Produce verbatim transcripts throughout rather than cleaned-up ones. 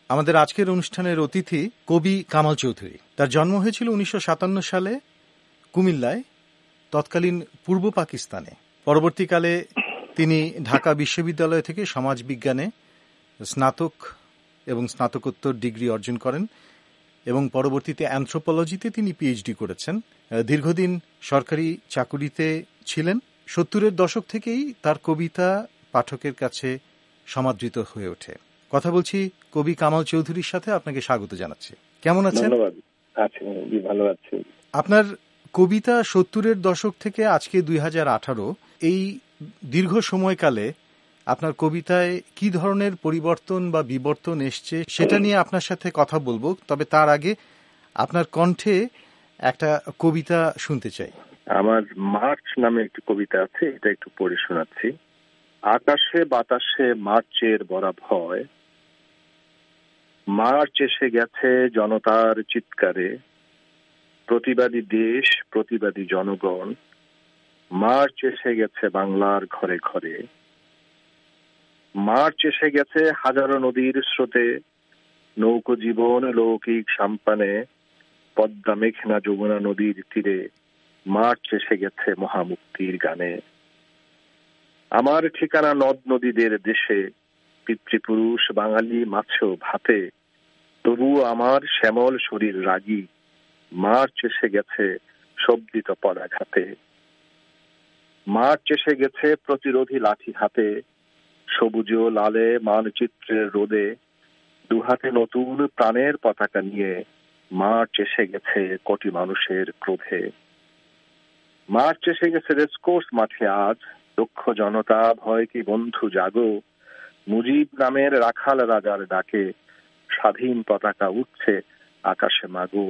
আমাদের আজকের অনুষ্ঠানের অতিথি কবি কামাল চৌধুরী। তার জন্ম হয়েছিল উনিশশো সাতান্ন সালে কুমিল্লায়, তৎকালীন পূর্ব পাকিস্তানে। পরবর্তীকালে তিনি ঢাকা বিশ্ববিদ্যালয় থেকে সমাজবিজ্ঞানে স্নাতক এবং স্নাতকোত্তর ডিগ্রি অর্জন করেন এবং পরবর্তীতে অ্যানথ্রোপোলজিতে তিনি পিএইচডি করেছেন। দীর্ঘদিন সরকারি চাকুরিতে ছিলেন। সত্তরের দশক থেকেই তার কবিতা পাঠকের কাছে সমাদৃত হয়ে ওঠে। কথা বলছি কবি কামাল চৌধুরীর সাথে। আপনাকে স্বাগত জানাচ্ছি। কেমন আছেন? ধন্যবাদ। আছি, ভালো আছি। আপনার কবিতা সত্তরের দশক থেকে আজকে দুই হাজার আঠারো, এই দীর্ঘ সময়কালে আপনার কবিতায় কি ধরনের পরিবর্তন বা বিবর্তন এসছে সেটা নিয়ে আপনার সাথে কথা বলবো। তবে তার আগে আপনার কণ্ঠে একটা কবিতা শুনতে চাই। আমার মার্চ নামে একটি কবিতা আছে, এটা একটু পড়ে শোনাচ্ছি। আকাশে বাতাসে মার্চের বড়া ভয়, মার্চ এসে গেছে জনতার চিৎকারে, প্রতিবাদী দেশ প্রতিবাদী জনগণ, মার্চ এসে গেছে বাংলার ঘরে ঘরে, মার্চ এসে গেছে হাজারো নদীর স্রোতে, নৌকো জীবন লৌকিক সাম্পানে, পদ্মা মেঘনা যমুনা নদীর তীরে, মার্চ এসে গেছে মহামুক্তির গানে। আমার ঠিকানা নদ নদীদের দেশে, পিতৃপুরুষ বাঙালি মাছেও ভাতে, তবুও আমার শ্যামল শরীর রাগী, মার্চ এসে গেছে শব্দিত পদাঘাতে। মার্চ এসে গেছে প্রতিরোধী লাঠি হাতে, সবুজ লালে মানচিত্রের রোদে, দুহাতে নতুন প্রাণের পতাকা নিয়ে, মার্চ এসে গেছে কোটি মানুষের ক্রোধে। মার্চ এসে গেছে রেসকোর্স মাঠে আজ, দক্ষ জনতা ভয় কি বন্ধু জাগো, মুজিব নামের রাখাল রাজার ডাকে, স্বাধীন পতাকা উঠছে আকাশে মাগো।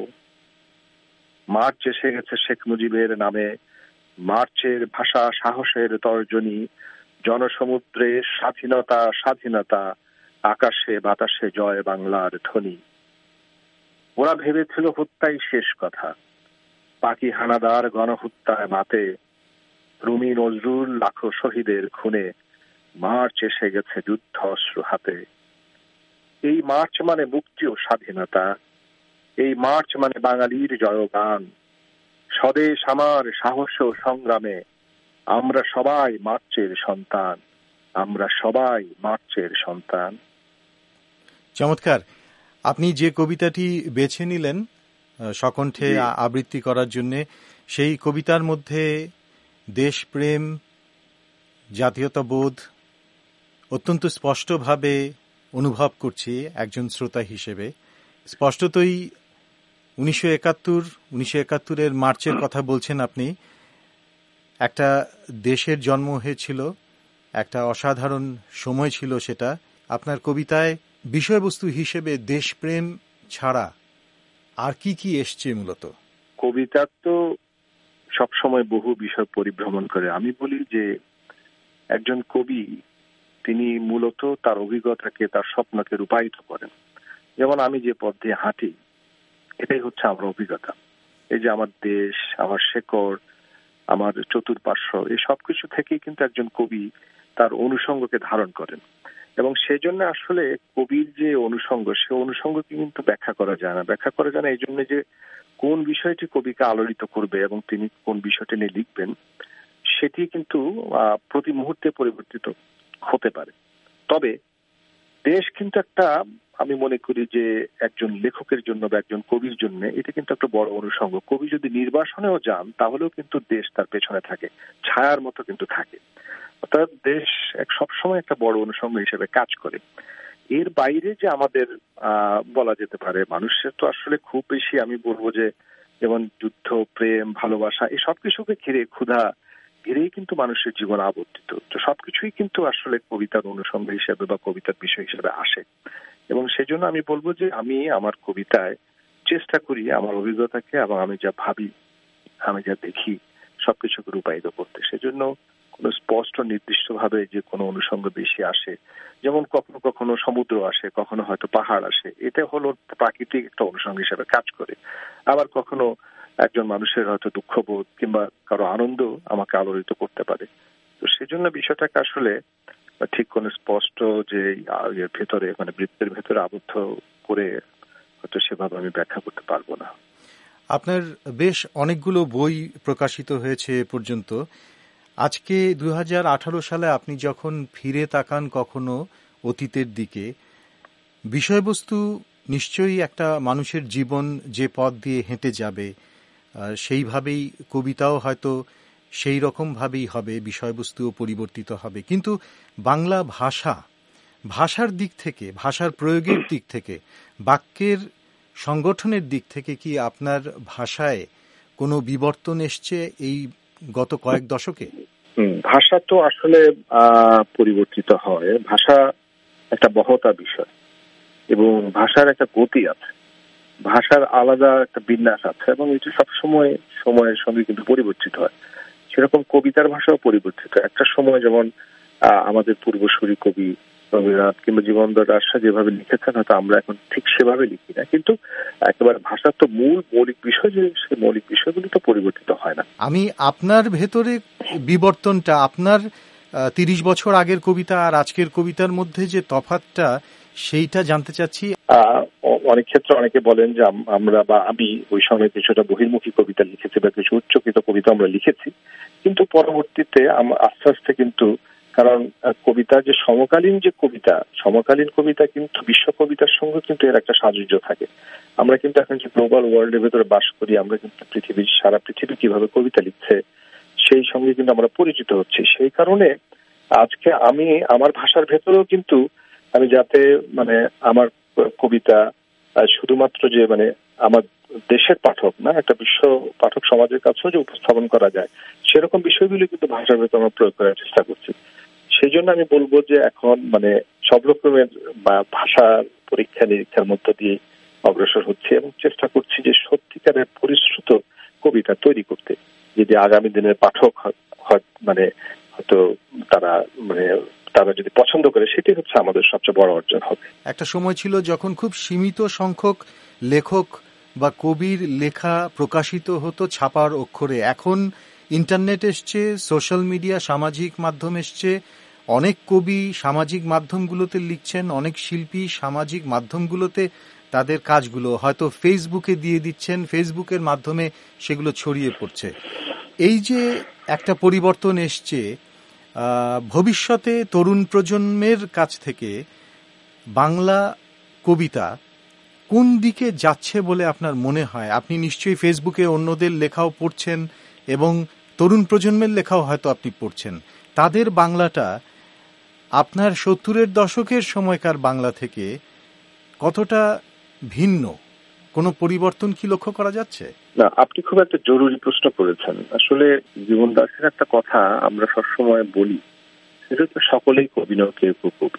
মার্চ এসে গেছে শেখ মুজিবের নামে, মার্চের ভাষা সাহসের তর্জনী, জনসমুদ্রে স্বাধীনতা স্বাধীনতা, আকাশে বাতাসে জয় বাংলার ধ্বনি। ওরা ভেবেছিল হত্যাই শেষ কথা, পাকি হানাদার গণহত্যায় মাতে, রুমি নজরুল লাখো শহীদের খুনে, মার্চ এসে গেছে যুদ্ধ অস্ত্র হাতে। এই মার্চ মানে মুক্তি ও স্বাধীনতা, এই মার্চ মানে বাঙালির জয়গান, স্বদেশ আমার সাহস ও সংগ্রামে, আমরা সবাই মার্চের সন্তান, আমরা সবাই মার্চের সন্তান। চমৎকার। আপনি যে কবিতাটি বেছে নিলেন সকণ্ঠে আবৃত্তি করার জন্য, সেই কবিতার মধ্যে দেশপ্রেম, জাতীয়তাবোধ অত্যন্ত স্পষ্টভাবে অনুভব করছি একজন শ্রোতা হিসেবে। স্পষ্টতই উনিশশো একাত্তর উনিশশো একাত্তরের মার্চের কথা বলছেন আপনি। একটা দেশের জন্ম হয়েছিল, একটা অসাধারণ সময় ছিল সেটা। আপনার কবিতায় বিষয়বস্তু হিসেবে দেশপ্রেম ছাড়া আর কি কি এসছে? মূলত কবিতার তো সবসময় বহু বিষয় পরিভ্রমণ করে। আমি বলি যে একজন কবি তিনি মূলত তার অভিজ্ঞতাকে, তার স্বপ্নকে রূপায়িত করেন। যেমন আমি যে পথ দিয়ে হাঁটি, এটাই হচ্ছে আমার অভিজ্ঞতা। এই যে আমার দেশ, আমার শেকড়, আমার চতুর্পার্শ্ব, এই সবকিছু থেকেই কিন্তু একজন কবি তার অনুষঙ্গকে ধারণ করেন। এবং সেজন্য আসলে কবির যে অনুষঙ্গ, সে অনুষঙ্গকে কিন্তু ব্যাখ্যা করা যায় না। ব্যাখ্যা করা যায় না এই জন্য যে কোন বিষয়টি কবিকে আলোড়িত করবে এবং তিনি কোন বিষয়টি নিয়ে লিখবেন, সেটি কিন্তু প্রতি মুহূর্তে পরিবর্তিত হতে পারে। তবে দেশ কিন্তু একটা, আমি মনে করি যে একজন লেখকের জন্য বা একজন কবির জন্য এটা কিন্তু একটা বড় অনুষঙ্গ। কবি যদি নির্বাসনেও যান তাহলেও কিন্তু দেশ তার পেছনে থাকে, ছায়ার মতো কিন্তু থাকে। অর্থাৎ দেশ এক সবসময় একটা বড় অনুষঙ্গ হিসেবে কাজ করে। এর বাইরে যে আমাদের আহ বলা যেতে পারে মানুষের তো আসলে খুব বেশি, আমি বলবো যে যেমন যুদ্ধ, প্রেম, ভালোবাসা, এই সবকিছুকে ঘিরে, ক্ষুধা ঘিরেই কিন্তু মানুষের জীবন আবর্তিত। তো সবকিছুই কিন্তু আসলে কবিতার অনুষঙ্গ হিসেবে বা কবিতার বিষয় হিসেবে আসে। এবং সেজন্য আমি বলবো যে আমি আমার কবিতায় চেষ্টা করি আমার অভিজ্ঞতাকে এবং আমি যা ভাবি, আমি যা দেখি, সবকিছুকে রূপায়িত করতে। সেজন্য কোনো স্পষ্ট নির্দিষ্ট ভাবে যে কোনো অনুষঙ্গ বেশি আসে, যেমন কখনো কখনো সমুদ্র আসে, কখনো হয়তো পাহাড় আসে, এটা হলো প্রাকৃতিক একটা অনুষঙ্গ হিসেবে কাজ করে। আবার কখনো একজন মানুষের হয়তো দুঃখবোধ কিংবা কারো আনন্দ আমাকে আলোড়িত করতে পারে। তো সেজন্য বিষয়টাকে আসলে ঠিক কোন স্পষ্ট যে এর ভেতরে মানে বৃত্তের ভেতরে আবদ্ধ করে হয়তো সেভাবে আমি ব্যাখ্যা করতে পারবো না। আপনার বেশ অনেকগুলো বই প্রকাশিত হয়েছে এ পর্যন্ত। আজকে দুই হাজার আঠারো সালে আপনি যখন ফিরে তাকান কখনো অতীতের দিকে, বিষয়বস্তু নিশ্চয়ই একটা মানুষের জীবন যে পথ দিয়ে হেঁটে যাবে সেইভাবেই কবিতাও হয়তো সেই রকমভাবেই হবে, বিষয়বস্তুও পরিবর্তিত হবে। কিন্তু বাংলা ভাষা, ভাষার দিক থেকে, ভাষার প্রয়োগের দিক থেকে, বাক্যের সংগঠনের দিক থেকে কি আপনার ভাষায় কোনো বিবর্তন এসছে এই গত কয়েক দশকে? ভাষা তো আসলে পরিবর্তিত হয়। ভাষা একটা বহতা বিষয় এবং ভাষার একটা গতি আছে, ভাষার আলাদা একটা বিন্যাস আছে এবং এটি সবসময় সময়ের সঙ্গে কিন্তু পরিবর্তিত হয়। সেরকম কবিতার ভাষাও পরিবর্তিত। একটা সময় যেমন আমাদের পূর্বসূরি কবি রবীন্দ্রনাথ কিংবা জীবনানন্দ দাশ যেভাবে লিখেছেন হয়তো আমরা এখন ঠিক সেভাবে লিখি না, কিন্তু একেবারে ভাষার তো মূল মৌলিক বিষয় যে সেই মৌলিক বিষয়গুলি তো পরিবর্তিত হয় না। আমি আপনার ভেতরে বিবর্তনটা, আপনার তিরিশ বছর আগের কবিতা আর আজকের কবিতার মধ্যে যে তফাৎটা সেইটা জানতে চাচ্ছি। অনেক ক্ষেত্রে অনেকে বলেন যে আমরা বা আমি ওই সময় কিছুটা বহির্মুখী কবিতা লিখেছি বা কিছু উচ্চকিত কবিতা আমরা লিখেছি, কিন্তু পরবর্তীতে আস্তে আস্তে কিন্তু, কারণ কবিতা যে সমকালীন যে কবিতা, সমকালীন কবিতা কিন্তু বিশ্ব কবিতার সঙ্গে কিন্তু এর একটা সাযুজ্য থাকে। আমরা কিন্তু এখন যে গ্লোবাল ওয়ার্ল্ডের ভেতরে বাস করি, আমরা কিন্তু পৃথিবীর সারা পৃথিবী কিভাবে কবিতা লিখছে সেই সঙ্গে কিন্তু আমরা পরিচিত হচ্ছি। সেই কারণে আজকে আমি আমার ভাষার ভেতরেও কিন্তু আমি যাতে মানে আমার কবিতা শুধুমাত্র যে মানে আমার দেশের পাঠক না, একটা বিশ্ব পাঠক সমাজের কাছেও যে উপস্থাপন করা যায় সেরকম বিষয়গুলি কিন্তু ভাষার ভেতরে আমরা প্রয়োগ করার চেষ্টা করছি। সেই জন্য আমি বলবো যে এখন মানে সব রকমের ভাষার পরীক্ষা নিরীক্ষার মধ্য দিয়ে অগ্রসর হচ্ছে এবং চেষ্টা করছি যে সত্যিকারের পরিশ্রুত কবিতা তৈরি করতে, যদি আগামী দিনের পাঠক মানে হয়তো তারা মানে তারা যদি পছন্দ করে, সেটি হচ্ছে আমাদের সবচেয়ে বড় অর্জন হবে। একটা সময় ছিল যখন খুব সীমিত সংখ্যক লেখক বা কবির লেখা প্রকাশিত হতো ছাপার অক্ষরে। এখন ইন্টারনেট এসছে, সোশ্যাল মিডিয়া, সামাজিক মাধ্যম এসছে, অনেক কবি সামাজিক মাধ্যমগুলোতে লিখছেন, অনেক শিল্পী সামাজিক মাধ্যমগুলোতে তাদের কাজগুলো হয়তো ফেসবুকে দিয়ে দিচ্ছেন, ফেসবুকের মাধ্যমে সেগুলো ছড়িয়ে পড়ছে। এই যে একটা পরিবর্তন এসছে, ভবিষ্যতে তরুণ প্রজন্মের কাছ থেকে বাংলা কবিতা কোন দিকে যাচ্ছে বলে আপনার মনে হয়? আপনি নিশ্চয়ই ফেসবুকে অন্যদের লেখাও পড়ছেন এবং তরুণ প্রজন্মের লেখাও হয়তো আপনি পড়ছেন। তাদের বাংলাটা আপনার সত্তরের দশকের সময়কার বাংলা থেকে কতটা ভিন্ন? কোনো পরিবর্তন কি লক্ষ্য করা যাচ্ছে? না, আপনি খুব একটা জরুরি প্রশ্ন করেছেন। আসলে জীবন দাসের একটা কথা আমরা সবসময় বলি, সেটা হচ্ছে সকলেই কবি নয়, কেউ কেউ কবি।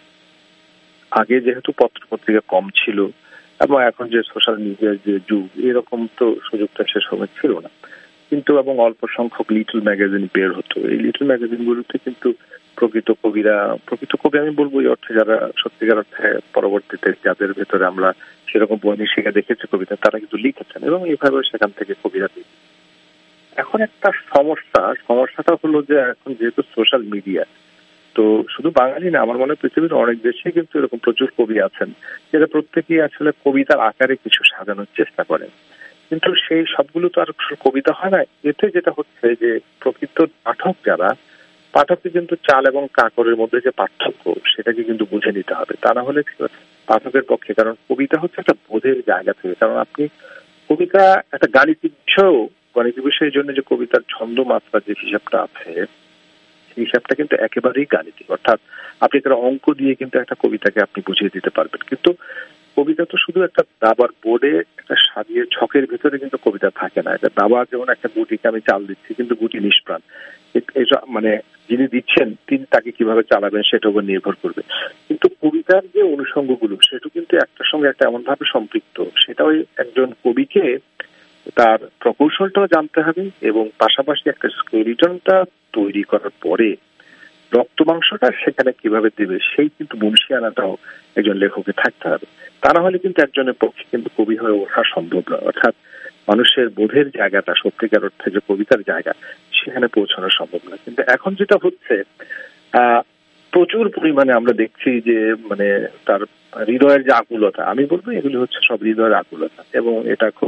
আগে যেহেতু পত্র পত্রিকা কম ছিল এবং এখন যে সোশ্যাল মিডিয়ার যে যুগ, এরকম তো সুযোগটা সে সময় ছিল না, কিন্তু এবং অল্প সংখ্যক লিটল ম্যাগাজিন বের হতো। এই লিটল ম্যাগাজিনগুলোতে কিন্তু প্রকৃত কবিরা, প্রকৃত কবি আমি বলবো এই অর্থে যারা সত্যিকার অর্থে পরবর্তীতে যাদের ভেতরে আমরা সেরকম বই শিখে দেখেছি কবিতা, তারা কিন্তু লিখেছেন এবং এইভাবে সেখান থেকে কবিরা দিই। এখন একটা সমস্যা, সমস্যাটা হলো যে এখন যেহেতু সোশ্যাল মিডিয়া, তো শুধু বাঙালি না, আমার মনে হয় পৃথিবীর অনেক দেশে কিন্তু এরকম প্রচুর কবি আছেন যারা প্রত্যেকেই আসলে কবিতার আকারে কিছু সাজানোর চেষ্টা করেন, কিন্তু সেই সবগুলো তো আর কবিতা হয় না। এতে যেটা হচ্ছে যে প্রকৃত পাঠক যারা, পাঠককে কিন্তু চাল এবং কাকরের মধ্যে যে পার্থক্য সেটাকে কিন্তু বুঝে নিতে হবে, তা না হলে পাঠকের পক্ষে, কারণ কবিতা হচ্ছে একটা বোধের জায়গা থেকে। কারণ আপনি কবিতা একটা গাণিতিক বিষয়ও, গাণিতিক বিষয়ের জন্য যে কবিতার ছন্দ মাত্রা যে হিসাবটা আছে, হিসাবটা কিন্তু একেবারেই গাণিতিক, অর্থাৎ আপনি একটা অঙ্ক দিয়ে কিন্তু একটা কবিতাকে আপনি বুঝিয়ে দিতে পারবেন। কিন্তু কবিতা তো শুধু একটা দাবার বোর্ডে একটা সাজিয়ে ছকের ভিতরে কিন্তু কবিতা থাকে না। এটা দাবার যেমন একটা গুটিকে আমি চাল দিচ্ছি, কিন্তু গুটি নিষ্প্রাণ, এটা মানে যিনি দিচ্ছেন তিনি তাকে কিভাবে চালাবেন সেটার উপর নির্ভর করবে। কিন্তু কবিতার যে অনুষঙ্গগুলো সেটা কিন্তু একটার সঙ্গে একটা এমন ভাবে সম্পৃক্ত, সেটা ওই একজন কবিকে তার প্রকৌশলটাও জানতে হবে এবং পাশাপাশি একটা স্কেলিটনটা তৈরি করার পরে রক্ত মাংসটা সেখানে কিভাবে দেবে সেই কিন্তু মুন্সিয়ানাটাও একজন লেখকের থাকতে হবে। তা না হলে কিন্তু একজনের পক্ষে কিন্তু কবি হয়ে ওঠা সম্ভব নয়, অর্থাৎ মানুষের বোধের জায়গাটা, সত্যিকার অর্থে যে কবিতার জায়গা, সেখানে পৌঁছানো সম্ভব না। কিন্তু এখন যেটা হচ্ছে, আহ প্রচুর পরিমাণে আমরা দেখছি যে মানে তার হৃদয়ের যে আকুলতা, আমি বলবো এগুলি হচ্ছে সব হৃদয়ের আকুলতা, এবং এটা খুব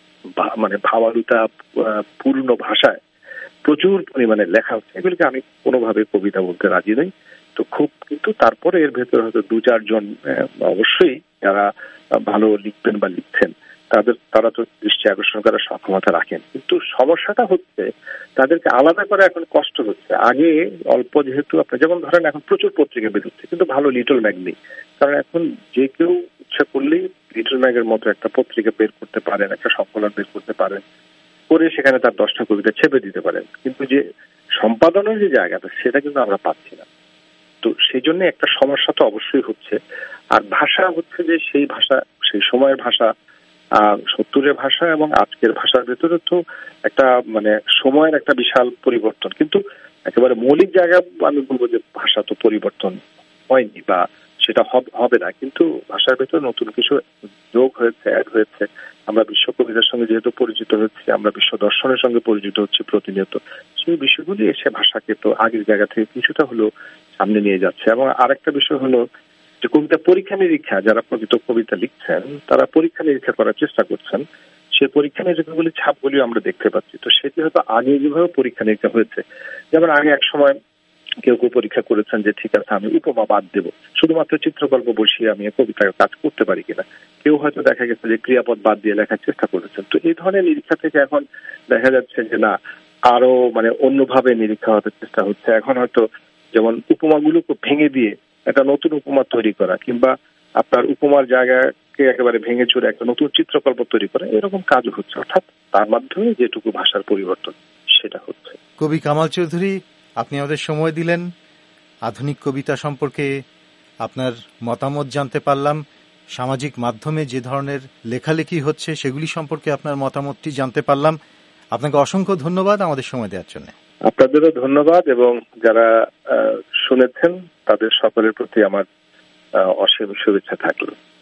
মানে ভাবালুতা পূর্ণ ভাষায় প্রচুর পরিমাণে লেখা হচ্ছে। এগুলিকে আমি কোনোভাবে কবিতা বলতে রাজি নই। তো খুব কিন্তু তারপরে এর ভেতরে হয়তো দু চারজন অবশ্যই যারা ভালো লিখবেন বা লিখছেন তাদের তারা তো দৃষ্টি আকর্ষণ করার সক্ষমতা রাখেন, কিন্তু সমস্যাটা হচ্ছে তাদেরকে আলাদা করা এখন কষ্ট হচ্ছে। আগে অল্প যেহেতু আপনি যেমন ধরেন এখন প্রচুর পত্রিকা বেরোচ্ছে কিন্তু ভালো লিটল ম্যাগ নেই, কারণ এখন যে কেউ ইচ্ছা করলেই লিটল ম্যাগের মতো একটা পত্রিকা বের করতে পারেন, একটা সম্পাদন বের করতে পারেন, করে সেখানে তার দশটা কবিতা ছেপে দিতে পারেন, কিন্তু যে সম্পাদনের যে জায়গাটা সেটা কিন্তু আমরা পাচ্ছি না। তো সেই জন্য একটা সমস্যা তো অবশ্যই হচ্ছে। আর ভাষা হচ্ছে যে সেই ভাষা, সেই সময়ের ভাষা, আহ সত্তরের ভাষা এবং আজকের ভাষার ভেতরে তো একটা মানে সময়ের একটা বিশাল পরিবর্তন, কিন্তু একেবারে মৌলিক জায়গা আমি বলবো যে ভাষা তো পরিবর্তন হয়নি বা সেটা হবে না, কিন্তু ভাষার ভেতরে নতুন কিছু যোগ হয়েছে, অ্যাড হয়েছে। আমরা বিশ্ব কবিতার সঙ্গে যেহেতু পরিচিত হচ্ছি, আমরা বিশ্ব দর্শনের সঙ্গে পরিচিত হচ্ছি প্রতিনিয়ত, সেই বিষয়গুলি এসে ভাষাকে তো আগের জায়গা থেকে কিছুটা হলেও সামনে নিয়ে যাচ্ছে। এবং আরেকটা বিষয় হলো যে কবিতা পরীক্ষা নিরীক্ষা, যারা প্রকৃত কবিতা লিখছেন তারা পরীক্ষা নিরীক্ষা করার চেষ্টা করছেন, সেই পরীক্ষা নিরীক্ষাগুলি ছাপগুলি আমরা দেখতে পাচ্ছি। তো সেটি হয়তো আগে যেভাবে পরীক্ষা নিরীক্ষা হয়েছে, যেমন আগে এক সময় কেউ কেউ পরীক্ষা করেছেন যে ঠিক আছে আমি উপমা বাদ দেবো, শুধুমাত্র চিত্রকল্প বসিয়ে আমি কবিতার কাজ করতে পারি কিনা। কেউ হয়তো দেখা গেছে যে ক্রিয়াপদ বাদ দিয়ে লেখার চেষ্টা করেছেন। তো এই ধরনের নিরীক্ষা থেকে এখন দেখা যাচ্ছে যে না, আরো মানে অন্যভাবে নিরীক্ষা হতে চেষ্টা হচ্ছে। এখন হয়তো যেমন উপমাগুলোকে ভেঙে দিয়ে একটা নতুন উপমা তৈরি করা, কিংবা আপনার উপমার জায়গাকে একেবারে ভেঙে চুরে একটা নতুন চিত্রকল্প তৈরি করা, এরকম কাজও হচ্ছে। অর্থাৎ তার মাধ্যমে যেটুকু ভাষার পরিবর্তন সেটা হচ্ছে। কবি কামাল চৌধুরী, আপনি আমাদের সময় দিলেন, আধুনিক কবিতা সম্পর্কে আপনার মতামত জানতে পারলাম, সামাজিক মাধ্যমে যে ধরনের লেখালেখি হচ্ছে সেগুলি সম্পর্কে আপনার মতামতটি জানতে পারলাম। আপনাকে অসংখ্য ধন্যবাদ আমাদের সময় দেওয়ার জন্য। আপনাদেরও ধন্যবাদ, এবং যারা শুনেছেন তাদের সকলের প্রতি আমার অসীম শুভেচ্ছা থাকলো।